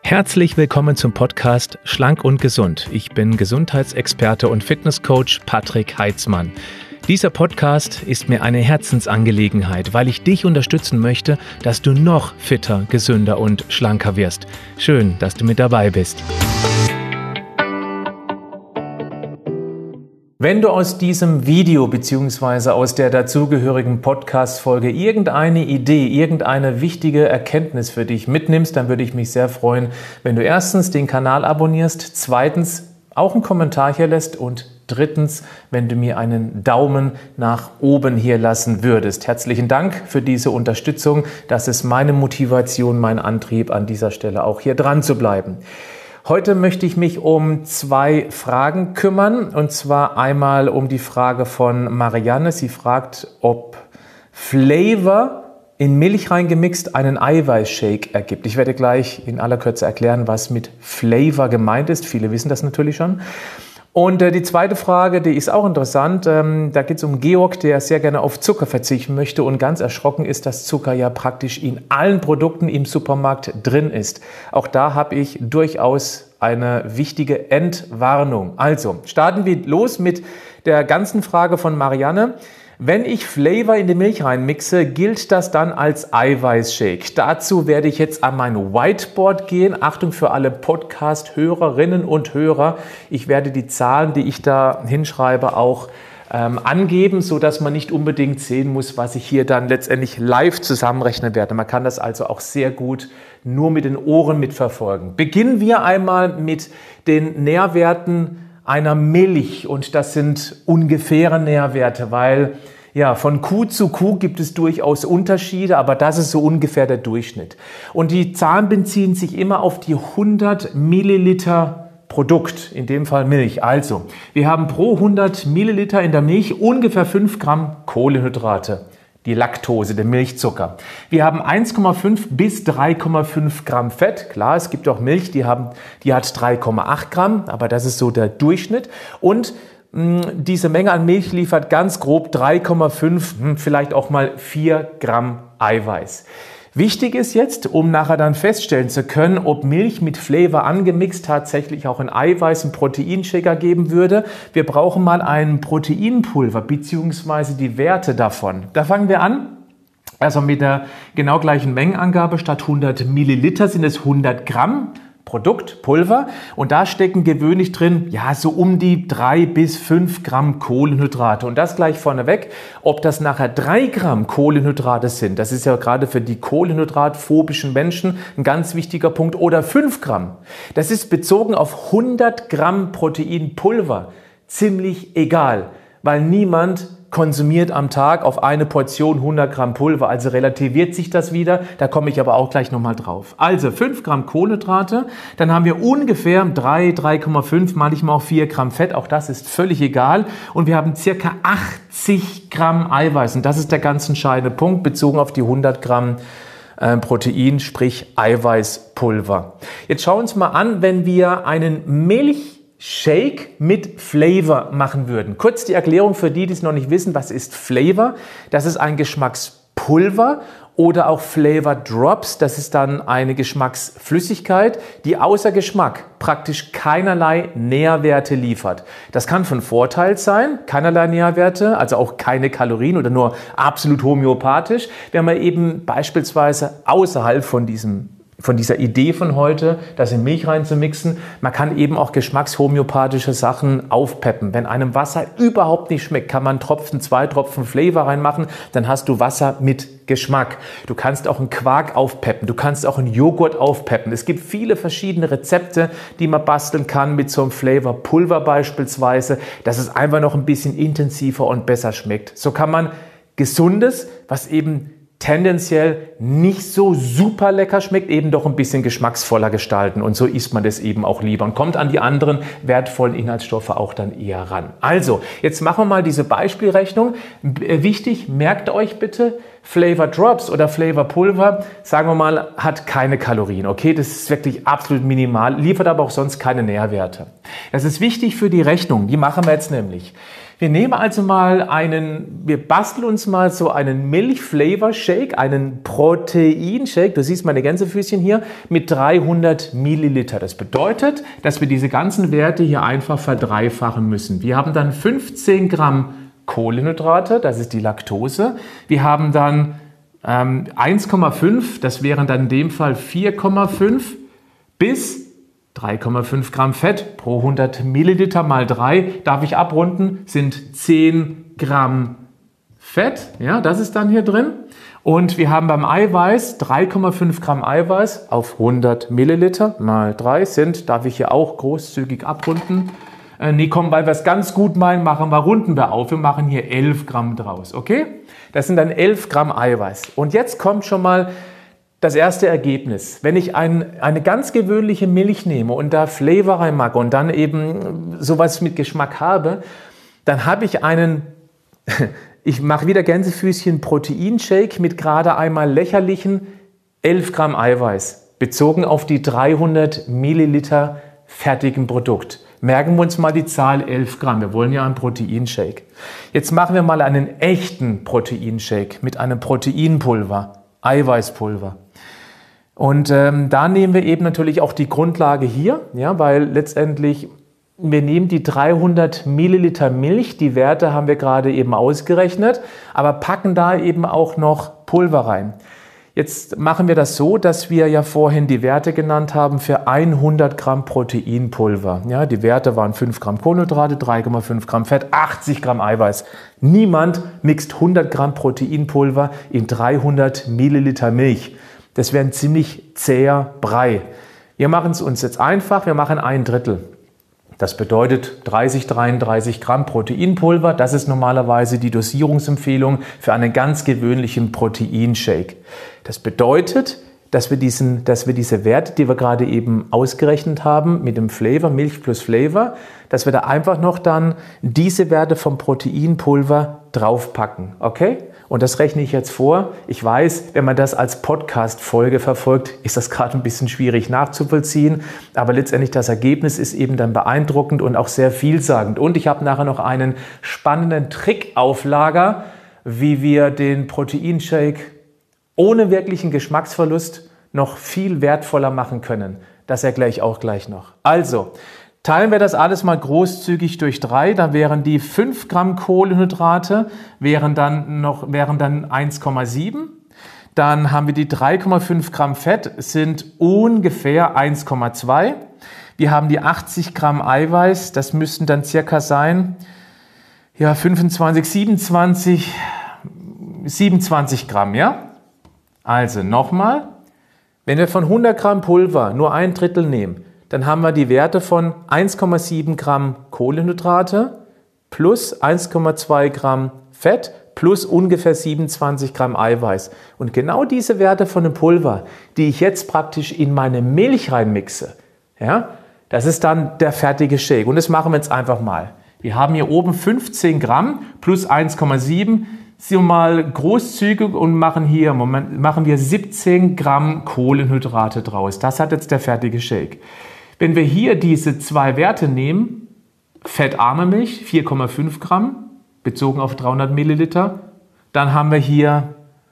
Herzlich willkommen zum Podcast Schlank und Gesund. Ich bin Gesundheitsexperte und Fitnesscoach Patrick Heitzmann. Dieser Podcast ist mir eine Herzensangelegenheit, weil ich dich unterstützen möchte, dass du noch fitter, gesünder und schlanker wirst. Schön, dass du mit dabei bist. Wenn du aus diesem Video bzw. aus der dazugehörigen Podcast-Folge irgendeine Idee, irgendeine wichtige Erkenntnis für dich mitnimmst, dann würde ich mich sehr freuen, wenn du erstens den Kanal abonnierst, zweitens auch einen Kommentar hier lässt und drittens, wenn du mir einen Daumen nach oben hier lassen würdest. Herzlichen Dank für diese Unterstützung. Das ist meine Motivation, mein Antrieb, an dieser Stelle auch hier dran zu bleiben. Heute möchte ich mich um zwei Fragen kümmern, und zwar einmal um die Frage von Marianne. Sie fragt, ob Flavor in Milch reingemixt einen Eiweißshake ergibt. Ich werde gleich in aller Kürze erklären, was mit Flavor gemeint ist. Viele wissen das natürlich schon. Und die zweite Frage, die ist auch interessant. Da geht es um Georg, der sehr gerne auf Zucker verzichten möchte und ganz erschrocken ist, dass Zucker ja praktisch in allen Produkten im Supermarkt drin ist. Auch da habe ich durchaus eine wichtige Entwarnung. Also, starten wir los mit der ganzen Frage von Marianne. Wenn ich Flavor in die Milch reinmixe, gilt das dann als Eiweißshake? Dazu werde ich jetzt an mein Whiteboard gehen. Achtung für alle Podcast-Hörerinnen und Hörer. Ich werde die Zahlen, die ich da hinschreibe, auch angeben, sodass man nicht unbedingt sehen muss, was ich hier dann letztendlich live zusammenrechnen werde. Man kann das also auch sehr gut nur mit den Ohren mitverfolgen. Beginnen wir einmal mit den Nährwerten einer Milch, und das sind ungefähre Nährwerte, weil ja, von Kuh zu Kuh gibt es durchaus Unterschiede, aber das ist so ungefähr der Durchschnitt. Und die Zahlen beziehen sich immer auf die 100 Milliliter Produkt, in dem Fall Milch. Also, wir haben pro 100 Milliliter in der Milch ungefähr 5 Gramm Kohlenhydrate. Die Laktose, der Milchzucker. Wir haben 1,5 bis 3,5 Gramm Fett. Klar, es gibt auch Milch, die hat 3,8 Gramm, aber das ist so der Durchschnitt. Und diese Menge an Milch liefert ganz grob 3,5, vielleicht auch mal 4 Gramm Eiweiß. Wichtig ist jetzt, um nachher dann feststellen zu können, ob Milch mit Flavor angemixt tatsächlich auch ein Eiweiß- und Proteinshaker geben würde. Wir brauchen mal ein Proteinpulver bzw. die Werte davon. Da fangen wir an. Also mit der genau gleichen Mengenangabe, statt 100 Milliliter sind es 100 Gramm. Produkt, Pulver, und da stecken gewöhnlich drin, ja, so um die 3 bis 5 Gramm Kohlenhydrate. Und das gleich vorneweg, ob das nachher 3 Gramm Kohlenhydrate sind, das ist ja gerade für die kohlenhydratphobischen Menschen ein ganz wichtiger Punkt, oder 5 Gramm. Das ist bezogen auf 100 Gramm Proteinpulver ziemlich egal, weil niemand konsumiert am Tag auf eine Portion 100 Gramm Pulver, also relativiert sich das wieder, da komme ich aber auch gleich nochmal drauf. Also 5 Gramm Kohlenhydrate, dann haben wir ungefähr 3,5, manchmal auch 4 Gramm Fett, auch das ist völlig egal, und wir haben circa 80 Gramm Eiweiß, und das ist der ganz entscheidende Punkt, bezogen auf die 100 Gramm Protein, sprich Eiweißpulver. Jetzt schauen wir uns mal an, wenn wir einen Milchshake mit Flavor machen würden. Kurz die Erklärung für die, die es noch nicht wissen, was ist Flavor? Das ist ein Geschmackspulver oder auch Flavor Drops. Das ist dann eine Geschmacksflüssigkeit, die außer Geschmack praktisch keinerlei Nährwerte liefert. Das kann von Vorteil sein, keinerlei Nährwerte, also auch keine Kalorien oder nur absolut homöopathisch, wenn man eben beispielsweise außerhalb von dieser Idee von heute, das in Milch reinzumixen. Man kann eben auch geschmackshomöopathische Sachen aufpeppen. Wenn einem Wasser überhaupt nicht schmeckt, kann man 2 Tropfen Flavor reinmachen, dann hast du Wasser mit Geschmack. Du kannst auch einen Quark aufpeppen, du kannst auch einen Joghurt aufpeppen. Es gibt viele verschiedene Rezepte, die man basteln kann mit so einem Flavorpulver beispielsweise, dass es einfach noch ein bisschen intensiver und besser schmeckt. So kann man Gesundes, was eben tendenziell nicht so super lecker schmeckt, eben doch ein bisschen geschmacksvoller gestalten, und so isst man das eben auch lieber und kommt an die anderen wertvollen Inhaltsstoffe auch dann eher ran. Also, jetzt machen wir mal diese Beispielrechnung. Wichtig, merkt euch bitte, Flavor Drops oder Flavor Pulver, sagen wir mal, hat keine Kalorien, okay? Das ist wirklich absolut minimal, liefert aber auch sonst keine Nährwerte. Das ist wichtig für die Rechnung, die machen wir jetzt nämlich. Wir nehmen also mal wir basteln uns mal so einen Milch-Flavor-Shake, einen Protein-Shake, du siehst meine Gänsefüßchen hier, mit 300 Milliliter. Das bedeutet, dass wir diese ganzen Werte hier einfach verdreifachen müssen. Wir haben dann 15 Gramm Kohlenhydrate, das ist die Laktose. Wir haben dann 1,5, das wären dann in dem Fall 4,5 bis 3,5 Gramm Fett pro 100 Milliliter mal 3, darf ich abrunden, sind 10 Gramm Fett. Ja, das ist dann hier drin. Und wir haben beim Eiweiß 3,5 Gramm Eiweiß auf 100 Milliliter mal 3 sind, darf ich hier auch großzügig abrunden. Nee, komm, weil wir es ganz gut meinen, runden wir auf. Wir machen hier 11 Gramm draus, okay? Das sind dann 11 Gramm Eiweiß. Und jetzt kommt schon mal das erste Ergebnis. Wenn ich eine ganz gewöhnliche Milch nehme und da Flavor reinmache und dann eben sowas mit Geschmack habe, dann habe ich ich mache wieder Gänsefüßchen Proteinshake mit gerade einmal lächerlichen 11 Gramm Eiweiß, bezogen auf die 300 Milliliter fertigen Produkt. Merken wir uns mal die Zahl 11 Gramm. Wir wollen ja einen Proteinshake. Jetzt machen wir mal einen echten Proteinshake mit einem Proteinpulver, Eiweißpulver. Und da nehmen wir eben natürlich auch die Grundlage hier, ja, weil letztendlich wir nehmen die 300 Milliliter Milch, die Werte haben wir gerade eben ausgerechnet, aber packen da eben auch noch Pulver rein. Jetzt machen wir das so, dass wir ja vorhin die Werte genannt haben für 100 Gramm Proteinpulver. Ja, die Werte waren 5 Gramm Kohlenhydrate, 3,5 Gramm Fett, 80 Gramm Eiweiß. Niemand mixt 100 Gramm Proteinpulver in 300 Milliliter Milch. Das wäre ein ziemlich zäher Brei. Wir machen es uns jetzt einfach, wir machen 1/3. Das bedeutet 33 Gramm Proteinpulver. Das ist normalerweise die Dosierungsempfehlung für einen ganz gewöhnlichen Proteinshake. Das bedeutet, dass wir diese Werte, die wir gerade eben ausgerechnet haben, mit dem Flavor, Milch plus Flavor, dass wir da einfach noch dann diese Werte vom Proteinpulver draufpacken. Okay? Und das rechne ich jetzt vor. Ich weiß, wenn man das als Podcast-Folge verfolgt, ist das gerade ein bisschen schwierig nachzuvollziehen. Aber letztendlich das Ergebnis ist eben dann beeindruckend und auch sehr vielsagend. Und ich habe nachher noch einen spannenden Trick auf Lager, wie wir den Proteinshake ohne wirklichen Geschmacksverlust noch viel wertvoller machen können. Das erkläre ich auch gleich noch. Also, teilen wir das alles mal großzügig durch 3, dann wären die 5 Gramm Kohlenhydrate, wären dann 1,7. Dann haben wir die 3,5 Gramm Fett, sind ungefähr 1,2. Wir haben die 80 Gramm Eiweiß, das müssten dann circa sein, ja, 27 Gramm, ja? Also nochmal, wenn wir von 100 Gramm Pulver nur 1/3 nehmen, dann haben wir die Werte von 1,7 Gramm Kohlenhydrate plus 1,2 Gramm Fett plus ungefähr 27 Gramm Eiweiß. Und genau diese Werte von dem Pulver, die ich jetzt praktisch in meine Milch reinmixe, ja, das ist dann der fertige Shake. Und das machen wir jetzt einfach mal. Wir haben hier oben 15 Gramm plus 1,7. Sind wir mal großzügig und machen wir 17 Gramm Kohlenhydrate draus. Das hat jetzt der fertige Shake. Wenn wir hier diese zwei Werte nehmen, fettarme Milch 4,5 Gramm, bezogen auf 300 Milliliter, dann haben wir hier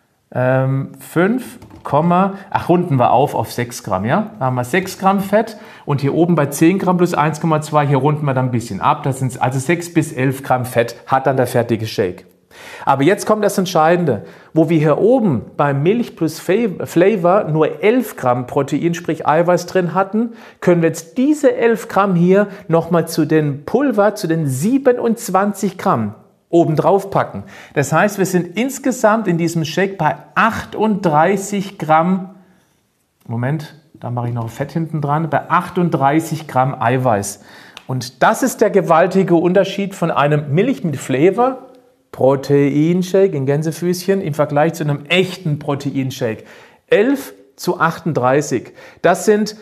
runden wir auf 6 Gramm, ja? Da haben wir 6 Gramm Fett und hier oben bei 10 Gramm plus 1,2, hier runden wir dann ein bisschen ab. Das sind also 6 bis 11 Gramm Fett, hat dann der fertige Shake. Aber jetzt kommt das Entscheidende. Wo wir hier oben beim Milch plus Flavor nur 11 Gramm Protein, sprich Eiweiß drin hatten, können wir jetzt diese 11 Gramm hier nochmal zu den Pulver, zu den 27 Gramm oben drauf packen. Das heißt, wir sind insgesamt in diesem Shake bei 38 Gramm, Moment, da mache ich noch Fett hinten dran, bei 38 Gramm Eiweiß. Und das ist der gewaltige Unterschied von einem Milch mit Flavor, Proteinshake in Gänsefüßchen im Vergleich zu einem echten Proteinshake. 11 zu 38. Das sind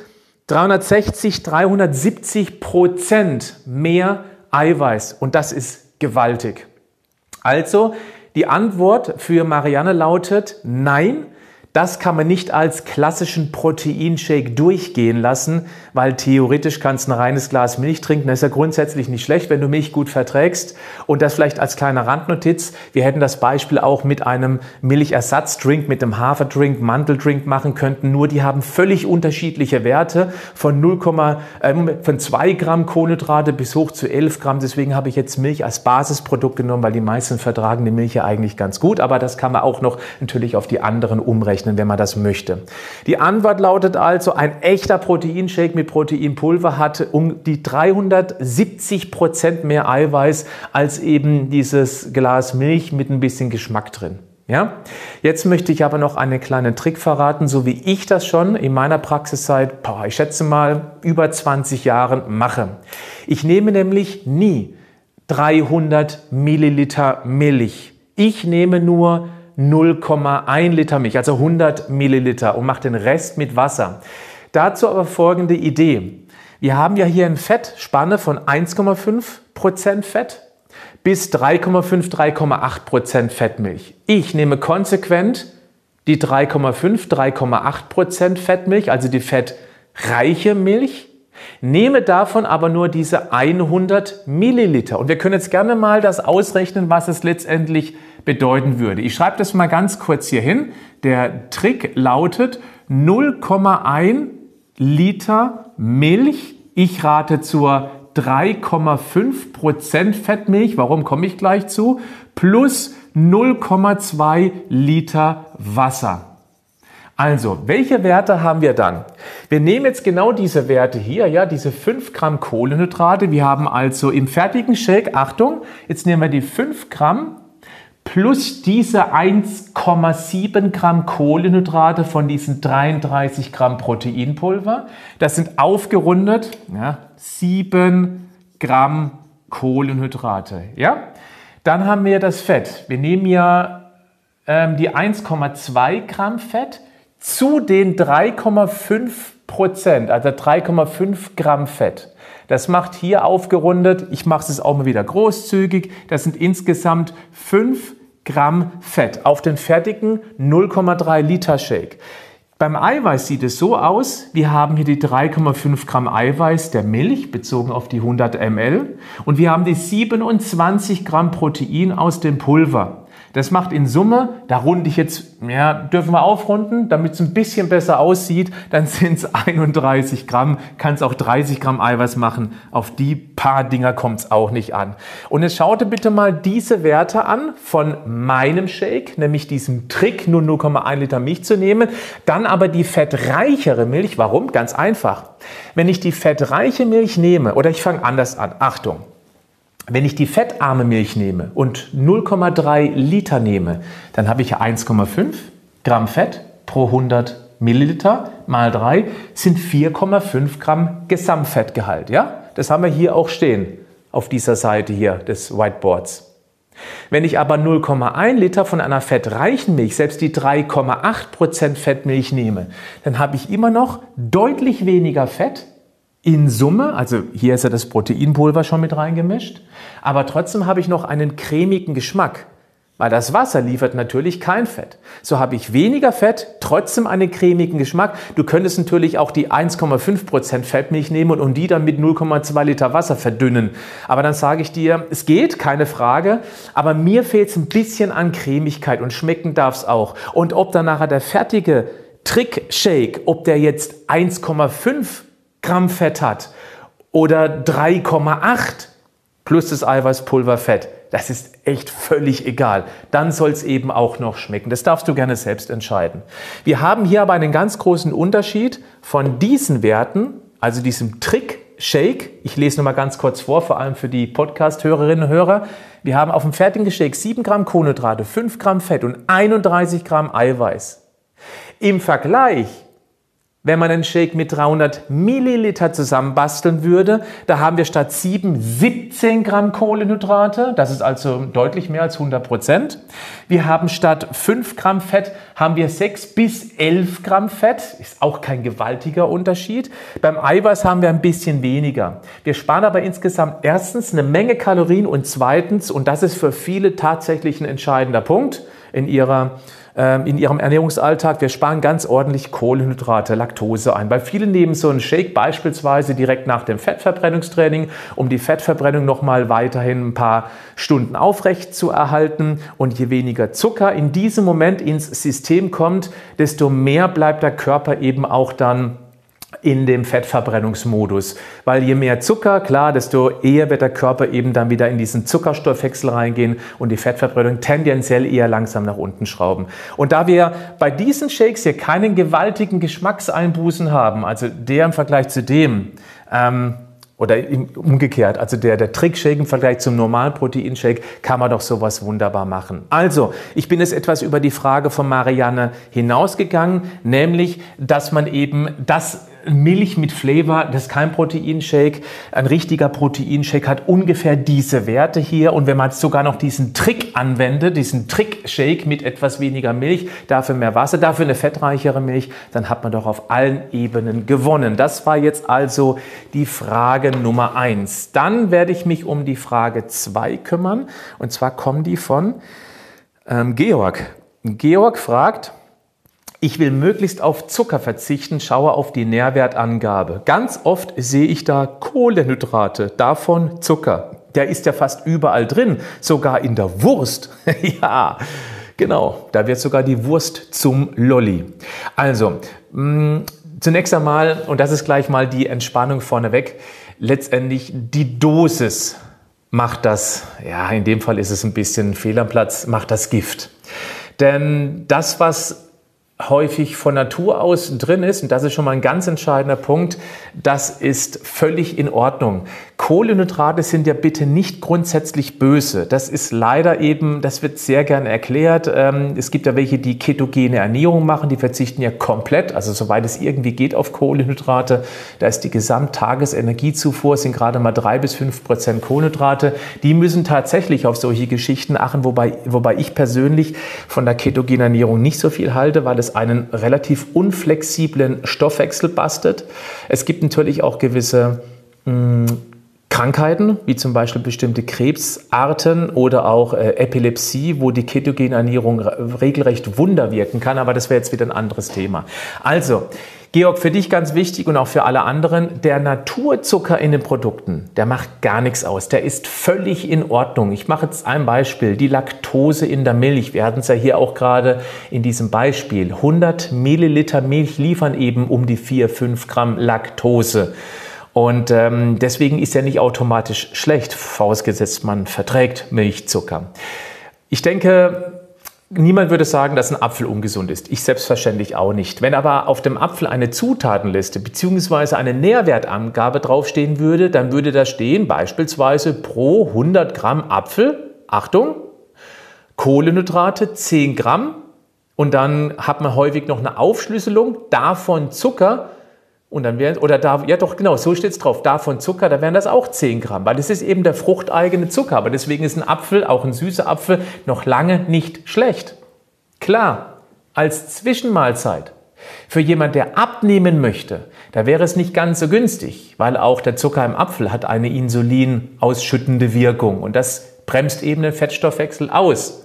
370% mehr Eiweiß und das ist gewaltig. Also die Antwort für Marianne lautet nein. Das kann man nicht als klassischen Proteinshake durchgehen lassen, weil theoretisch kannst du ein reines Glas Milch trinken. Das ist ja grundsätzlich nicht schlecht, wenn du Milch gut verträgst. Und das vielleicht als kleine Randnotiz. Wir hätten das Beispiel auch mit einem Milchersatzdrink, mit einem Haferdrink, Mandeldrink machen könnten. Nur die haben völlig unterschiedliche Werte von 2 Gramm Kohlenhydrate bis hoch zu 11 Gramm. Deswegen habe ich jetzt Milch als Basisprodukt genommen, weil die meisten vertragen die Milch ja eigentlich ganz gut. Aber das kann man auch noch natürlich auf die anderen umrechnen, wenn man das möchte. Die Antwort lautet also, ein echter Proteinshake mit Proteinpulver hat um die 370% mehr Eiweiß als eben dieses Glas Milch mit ein bisschen Geschmack drin. Ja? Jetzt möchte ich aber noch einen kleinen Trick verraten, so wie ich das schon in meiner Praxis seit, ich schätze mal, über 20 Jahren mache. Ich nehme nämlich nie 300 Milliliter Milch. Ich nehme nur 0,1 Liter Milch, also 100 Milliliter und mache den Rest mit Wasser. Dazu aber folgende Idee. Wir haben ja hier eine Fettspanne von 1,5% Fett bis 3,5, 3,8% Fettmilch. Ich nehme konsequent die 3,5, 3,8% Fettmilch, also die fettreiche Milch, nehme davon aber nur diese 100 Milliliter. Und wir können jetzt gerne mal das ausrechnen, was es letztendlich bedeuten würde. Ich schreibe das mal ganz kurz hier hin. Der Trick lautet 0,1 Liter Milch. Ich rate zur 3,5% Fettmilch. Warum komme ich gleich zu? Plus 0,2 Liter Wasser. Also, welche Werte haben wir dann? Wir nehmen jetzt genau diese Werte hier, ja, diese 5 Gramm Kohlenhydrate. Wir haben also im fertigen Shake, Achtung, jetzt nehmen wir die 5 Gramm plus diese 1,7 Gramm Kohlenhydrate von diesen 33 Gramm Proteinpulver. Das sind aufgerundet 7 Gramm Kohlenhydrate. Ja? Dann haben wir das Fett. Wir nehmen ja die 1,2 Gramm Fett zu den 3,5%, also 3,5 Gramm Fett. Das macht hier aufgerundet, ich mache es auch mal wieder großzügig, das sind insgesamt 5 Gramm Fett auf den fertigen 0,3 Liter Shake. Beim Eiweiß sieht es so aus, wir haben hier die 3,5 Gramm Eiweiß der Milch bezogen auf die 100 ml und wir haben die 27 Gramm Protein aus dem Pulver. Das macht in Summe, da runde ich jetzt, dürfen wir aufrunden, damit es ein bisschen besser aussieht, dann sind es 31 Gramm, kann es auch 30 Gramm Eiweiß machen. Auf die paar Dinger kommt es auch nicht an. Und jetzt schaut ihr bitte mal diese Werte an von meinem Shake, nämlich diesem Trick, nur 0,1 Liter Milch zu nehmen, dann aber die fettreichere Milch. Warum? Ganz einfach. Wenn ich die fettreiche Milch nehme, oder ich fange anders an, Achtung. Wenn ich die fettarme Milch nehme und 0,3 Liter nehme, dann habe ich 1,5 Gramm Fett pro 100 Milliliter mal 3 sind 4,5 Gramm Gesamtfettgehalt. Ja? Das haben wir hier auch stehen auf dieser Seite hier des Whiteboards. Wenn ich aber 0,1 Liter von einer fettreichen Milch, selbst die 3,8% Fettmilch nehme, dann habe ich immer noch deutlich weniger Fett. In Summe, also hier ist ja das Proteinpulver schon mit reingemischt, aber trotzdem habe ich noch einen cremigen Geschmack, weil das Wasser liefert natürlich kein Fett. So habe ich weniger Fett, trotzdem einen cremigen Geschmack. Du könntest natürlich auch die 1,5% Fettmilch nehmen und die dann mit 0,2 Liter Wasser verdünnen. Aber dann sage ich dir, es geht, keine Frage, aber mir fehlt es ein bisschen an Cremigkeit und schmecken darf es auch. Und ob dann nachher der fertige Trick-Shake, ob der jetzt 1,5 Gramm Fett hat oder 3,8 plus das Eiweißpulver Fett, das ist echt völlig egal. Dann soll es eben auch noch schmecken. Das darfst du gerne selbst entscheiden. Wir haben hier aber einen ganz großen Unterschied von diesen Werten, also diesem Trick-Shake. Ich lese noch mal ganz kurz vor, vor allem für die Podcast-Hörerinnen und Hörer. Wir haben auf dem fertigen Shake 7 Gramm Kohlenhydrate, 5 Gramm Fett und 31 Gramm Eiweiß. Im Vergleich, wenn man einen Shake mit 300 Milliliter zusammenbasteln würde, da haben wir statt 7 17 Gramm Kohlenhydrate. Das ist also deutlich mehr als 100%. Wir haben statt 5 Gramm Fett haben wir 6 bis 11 Gramm Fett. Ist auch kein gewaltiger Unterschied. Beim Eiweiß haben wir ein bisschen weniger. Wir sparen aber insgesamt erstens eine Menge Kalorien und zweitens, und das ist für viele tatsächlich ein entscheidender Punkt, in ihrem Ernährungsalltag. Wir sparen ganz ordentlich Kohlenhydrate, Laktose ein. Weil viele nehmen so einen Shake beispielsweise direkt nach dem Fettverbrennungstraining, um die Fettverbrennung nochmal weiterhin ein paar Stunden aufrecht zu erhalten. Und je weniger Zucker in diesem Moment ins System kommt, desto mehr bleibt der Körper eben auch dann in dem Fettverbrennungsmodus. Weil je mehr Zucker, klar, desto eher wird der Körper eben dann wieder in diesen Zuckerstoffwechsel reingehen und die Fettverbrennung tendenziell eher langsam nach unten schrauben. Und da wir bei diesen Shakes hier keinen gewaltigen Geschmackseinbußen haben, also der im Vergleich zu dem, oder umgekehrt, also der Trick-Shake im Vergleich zum normalen Proteinshake, kann man doch sowas wunderbar machen. Also, ich bin jetzt etwas über die Frage von Marianne hinausgegangen, nämlich, dass man eben das Milch mit Flavor, das ist kein Proteinshake. Ein richtiger Proteinshake hat ungefähr diese Werte hier. Und wenn man sogar noch diesen Trick anwendet, diesen Trick-Shake mit etwas weniger Milch, dafür mehr Wasser, dafür eine fettreichere Milch, dann hat man doch auf allen Ebenen gewonnen. Das war jetzt also die Frage Nummer 1. Dann werde ich mich um die Frage 2 kümmern. Und zwar kommen die von Georg. Georg fragt: Ich will möglichst auf Zucker verzichten, schaue auf die Nährwertangabe. Ganz oft sehe ich da Kohlenhydrate, davon Zucker. Der ist ja fast überall drin, sogar in der Wurst. Ja, genau, da wird sogar die Wurst zum Lolli. Also, zunächst einmal, und das ist gleich mal die Entspannung vorneweg, letztendlich die Dosis macht das, ja, in dem Fall ist es ein bisschen fehl am Platz, macht das Gift. Denn das, was häufig von Natur aus drin ist, und das ist schon mal ein ganz entscheidender Punkt, das ist völlig in Ordnung. Kohlenhydrate sind ja bitte nicht grundsätzlich böse. Das ist leider eben, das wird sehr gerne erklärt. Es gibt ja welche, die ketogene Ernährung machen, die verzichten ja komplett, also soweit es irgendwie geht, auf Kohlenhydrate. Da ist die Gesamttagesenergiezufuhr, sind gerade mal 3-5% Kohlenhydrate. Die müssen tatsächlich auf solche Geschichten achten, wobei ich persönlich von der ketogenen Ernährung nicht so viel halte, weil es einen relativ unflexiblen Stoffwechsel bastet. Es gibt natürlich auch gewisse Krankheiten, wie zum Beispiel bestimmte Krebsarten oder auch Epilepsie, wo die ketogene Ernährung regelrecht Wunder wirken kann, aber das wäre jetzt wieder ein anderes Thema. Also, Georg, für dich ganz wichtig und auch für alle anderen, der Naturzucker in den Produkten, der macht gar nichts aus, der ist völlig in Ordnung. Ich mache jetzt ein Beispiel, die Laktose in der Milch. Wir hatten es ja hier auch gerade in diesem Beispiel. 100 Milliliter Milch liefern eben um die 4-5 Gramm Laktose. Und deswegen ist er nicht automatisch schlecht, vorausgesetzt man verträgt Milchzucker. Ich denke, niemand würde sagen, dass ein Apfel ungesund ist. Ich selbstverständlich auch nicht. Wenn aber auf dem Apfel eine Zutatenliste bzw. eine Nährwertangabe draufstehen würde, dann würde da stehen beispielsweise pro 100 Gramm Apfel, Achtung, Kohlenhydrate 10 Gramm und dann hat man häufig noch eine Aufschlüsselung, davon Zucker. Und dann wären, oder da, ja doch, genau, so steht es drauf, davon Zucker, da wären das auch 10 Gramm, weil das ist eben der fruchteigene Zucker. Aber deswegen ist ein Apfel, auch ein süßer Apfel, noch lange nicht schlecht. Klar, als Zwischenmahlzeit. Für jemand, der abnehmen möchte, da wäre es nicht ganz so günstig, weil auch der Zucker im Apfel hat eine insulinausschüttende Wirkung. Und das bremst eben den Fettstoffwechsel aus.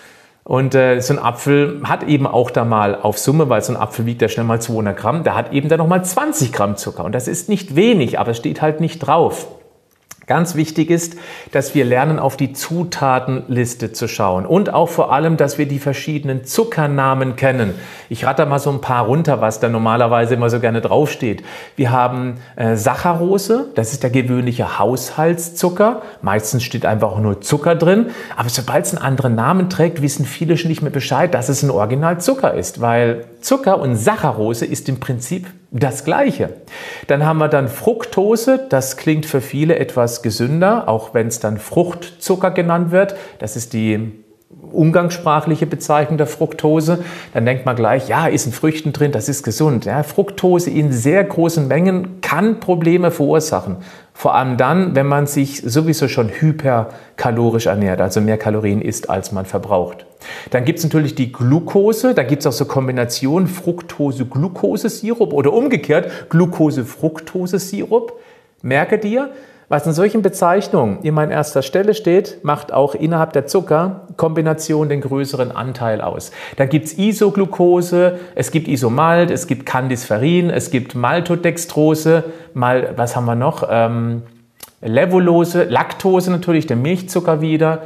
Und so ein Apfel hat eben auch da mal auf Summe, weil so ein Apfel wiegt ja schnell mal 200 Gramm, der hat eben da nochmal 20 Gramm Zucker. Und das ist nicht wenig, aber es steht halt nicht drauf. Ganz wichtig ist, dass wir lernen, auf die Zutatenliste zu schauen und auch vor allem, dass wir die verschiedenen Zuckernamen kennen. Ich rate mal so ein paar runter, was da normalerweise immer so gerne draufsteht. Wir haben Saccharose, das ist der gewöhnliche Haushaltszucker. Meistens steht einfach auch nur Zucker drin. Aber sobald es einen anderen Namen trägt, wissen viele schon nicht mehr Bescheid, dass es ein Originalzucker ist, weil Zucker und Saccharose ist im Prinzip das Gleiche. Dann haben wir dann Fructose, das klingt für viele etwas gesünder, auch wenn es dann Fruchtzucker genannt wird. Das ist die umgangssprachliche Bezeichnung der Fructose. Dann denkt man gleich, ja, ist in Früchten drin, das ist gesund. Ja, Fructose in sehr großen Mengen kann Probleme verursachen. Vor allem dann, wenn man sich sowieso schon hyperkalorisch ernährt, also mehr Kalorien isst, als man verbraucht. Dann gibt es natürlich die Glucose, da gibt es auch so Kombinationen Fructose-Glucose-Sirup oder umgekehrt Glucose-Fructose-Sirup. Merke dir, Was in solchen Bezeichnungen immer an erster Stelle steht, macht auch innerhalb der Zuckerkombination den größeren Anteil aus. Da gibt es Isoglucose, es gibt Isomalt, es gibt Candisferin, es gibt Maltodextrose, was haben wir noch? Levulose, Laktose natürlich, der Milchzucker wieder.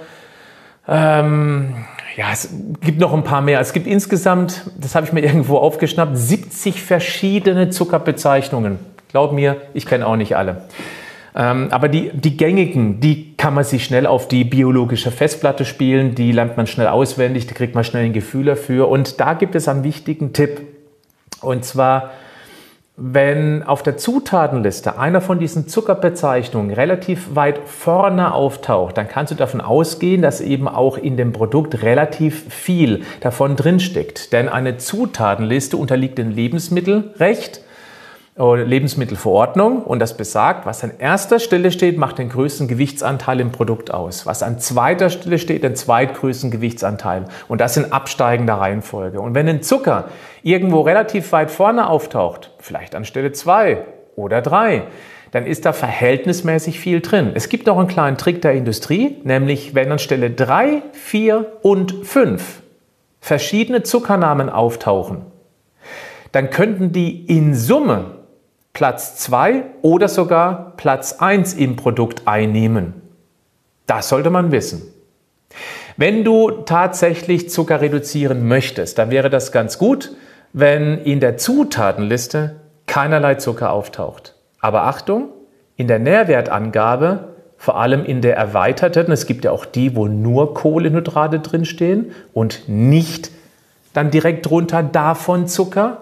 Es gibt noch ein paar mehr. Es gibt insgesamt, das habe ich mir irgendwo aufgeschnappt, 70 verschiedene Zuckerbezeichnungen. Glaub mir, ich kenne auch nicht alle. Aber die gängigen, die kann man sich schnell auf die biologische Festplatte spielen, die lernt man schnell auswendig, da kriegt man schnell ein Gefühl dafür. Und da gibt es einen wichtigen Tipp. Und zwar, wenn auf der Zutatenliste einer von diesen Zuckerbezeichnungen relativ weit vorne auftaucht, dann kannst du davon ausgehen, dass eben auch in dem Produkt relativ viel davon drinsteckt. Denn eine Zutatenliste unterliegt dem Lebensmittelrecht oder Lebensmittelverordnung und das besagt, was an erster Stelle steht, macht den größten Gewichtsanteil im Produkt aus. Was an zweiter Stelle steht, den zweitgrößten Gewichtsanteil. Und das in absteigender Reihenfolge. Und wenn ein Zucker irgendwo relativ weit vorne auftaucht, vielleicht an Stelle 2 oder 3, dann ist da verhältnismäßig viel drin. Es gibt noch einen kleinen Trick der Industrie, nämlich wenn an Stelle 3, 4 und 5 verschiedene Zuckernamen auftauchen, dann könnten die in Summe Platz 2 oder sogar Platz 1 im Produkt einnehmen. Das sollte man wissen. Wenn du tatsächlich Zucker reduzieren möchtest, dann wäre das ganz gut, wenn in der Zutatenliste keinerlei Zucker auftaucht. Aber Achtung, in der Nährwertangabe, vor allem in der erweiterten, es gibt ja auch die, wo nur Kohlenhydrate drinstehen und nicht dann direkt drunter davon Zucker,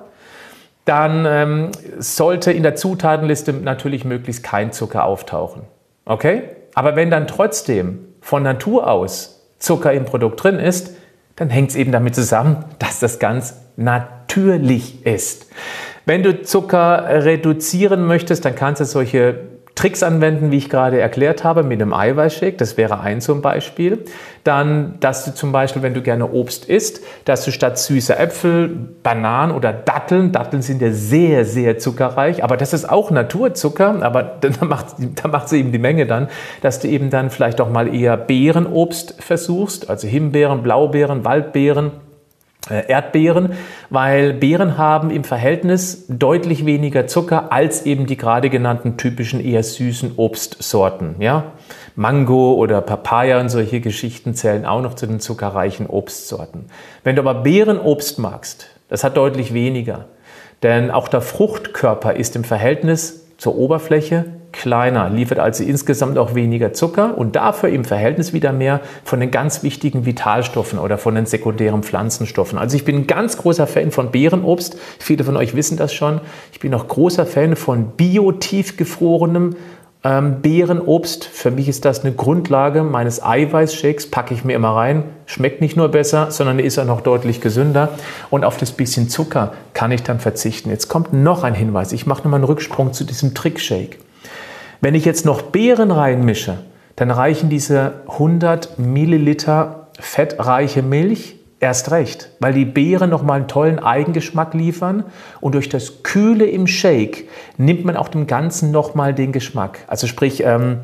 dann sollte in der Zutatenliste natürlich möglichst kein Zucker auftauchen. Okay? Aber wenn dann trotzdem von Natur aus Zucker im Produkt drin ist, dann hängt es eben damit zusammen, dass das ganz natürlich ist. Wenn du Zucker reduzieren möchtest, dann kannst du solche Tricks anwenden, wie ich gerade erklärt habe, mit einem Eiweißshake. Das wäre ein zum Beispiel. Dann, dass du zum Beispiel, wenn du gerne Obst isst, dass du statt süßer Äpfel, Bananen oder Datteln sind ja sehr, sehr zuckerreich, aber das ist auch Naturzucker, aber da macht sie eben die Menge dann, dass du eben dann vielleicht auch mal eher Beerenobst versuchst, also Himbeeren, Blaubeeren, Waldbeeren, Erdbeeren, weil Beeren haben im Verhältnis deutlich weniger Zucker als eben die gerade genannten typischen eher süßen Obstsorten. Ja? Mango oder Papaya und solche Geschichten zählen auch noch zu den zuckerreichen Obstsorten. Wenn du aber Beerenobst magst, das hat deutlich weniger, denn auch der Fruchtkörper ist im Verhältnis zur Oberfläche kleiner, liefert also insgesamt auch weniger Zucker und dafür im Verhältnis wieder mehr von den ganz wichtigen Vitalstoffen oder von den sekundären Pflanzenstoffen. Also ich bin ein ganz großer Fan von Beerenobst. Viele von euch wissen das schon. Ich bin auch großer Fan von bio-tiefgefrorenem Beerenobst. Für mich ist das eine Grundlage meines Eiweißshakes, packe ich mir immer rein. Schmeckt nicht nur besser, sondern ist auch noch deutlich gesünder. Und auf das bisschen Zucker kann ich dann verzichten. Jetzt kommt noch ein Hinweis. Ich mache nochmal einen Rücksprung zu diesem Trickshake. Wenn ich jetzt noch Beeren reinmische, dann reichen diese 100 Milliliter fettreiche Milch erst recht, weil die Beeren nochmal einen tollen Eigengeschmack liefern und durch das Kühle im Shake nimmt man auch dem Ganzen nochmal den Geschmack. Also sprich,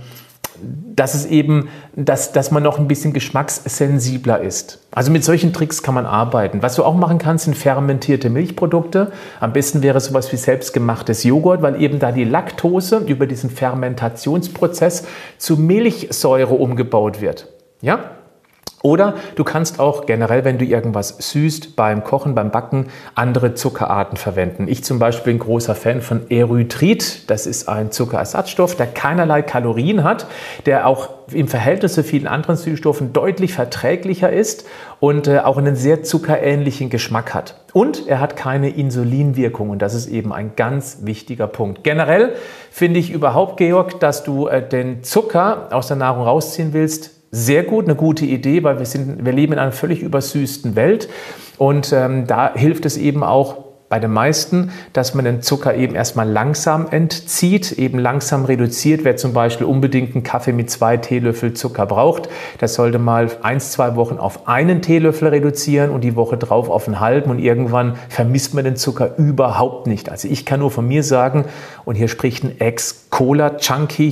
dass es eben, dass man noch ein bisschen geschmackssensibler ist. Also mit solchen Tricks kann man arbeiten. Was du auch machen kannst, sind fermentierte Milchprodukte. Am besten wäre sowas wie selbstgemachtes Joghurt, weil eben da die Laktose über diesen Fermentationsprozess zu Milchsäure umgebaut wird. Ja? Oder du kannst auch generell, wenn du irgendwas süßt, beim Kochen, beim Backen, andere Zuckerarten verwenden. Ich zum Beispiel bin großer Fan von Erythrit. Das ist ein Zuckerersatzstoff, der keinerlei Kalorien hat, der auch im Verhältnis zu vielen anderen Süßstoffen deutlich verträglicher ist und auch einen sehr zuckerähnlichen Geschmack hat. Und er hat keine Insulinwirkung und das ist eben ein ganz wichtiger Punkt. Generell finde ich überhaupt, Georg, dass du den Zucker aus der Nahrung rausziehen willst, sehr gut, eine gute Idee, weil wir leben in einer völlig übersüßten Welt und da hilft es eben auch bei den meisten, dass man den Zucker eben erstmal langsam entzieht, eben langsam reduziert. Wer zum Beispiel unbedingt einen Kaffee mit 2 Teelöffel Zucker braucht, das sollte mal 1-2 Wochen auf 1 Teelöffel reduzieren und die Woche drauf auf einen halben und irgendwann vermisst man den Zucker überhaupt nicht. Also ich kann nur von mir sagen, und hier spricht ein Ex-Cola-Junkie, ich habe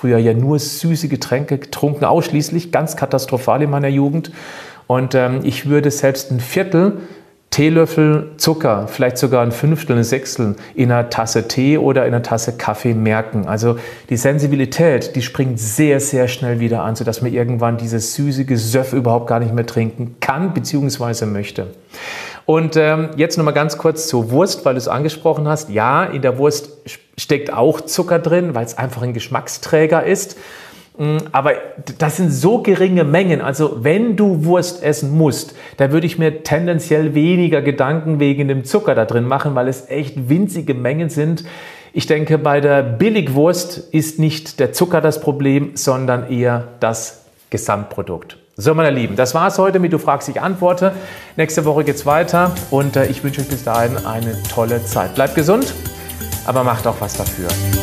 früher ja nur süße Getränke getrunken, ausschließlich, ganz katastrophal in meiner Jugend. Und ich würde selbst ein Viertel Teelöffel Zucker, vielleicht sogar ein Fünftel, ein Sechstel in einer Tasse Tee oder in einer Tasse Kaffee merken. Also die Sensibilität, die springt sehr, sehr schnell wieder an, sodass man irgendwann dieses süße Gesöff überhaupt gar nicht mehr trinken kann bzw. möchte. Und jetzt nochmal ganz kurz zur Wurst, weil du es angesprochen hast. Ja, in der Wurst steckt auch Zucker drin, weil es einfach ein Geschmacksträger ist. Aber das sind so geringe Mengen, also wenn du Wurst essen musst, da würde ich mir tendenziell weniger Gedanken wegen dem Zucker da drin machen, weil es echt winzige Mengen sind. Ich denke, bei der Billigwurst ist nicht der Zucker das Problem, sondern eher das Gesamtprodukt. So, meine Lieben, das war's heute mit Du fragst, ich antworte. Nächste Woche geht's weiter und ich wünsche euch bis dahin eine tolle Zeit. Bleibt gesund, aber macht auch was dafür.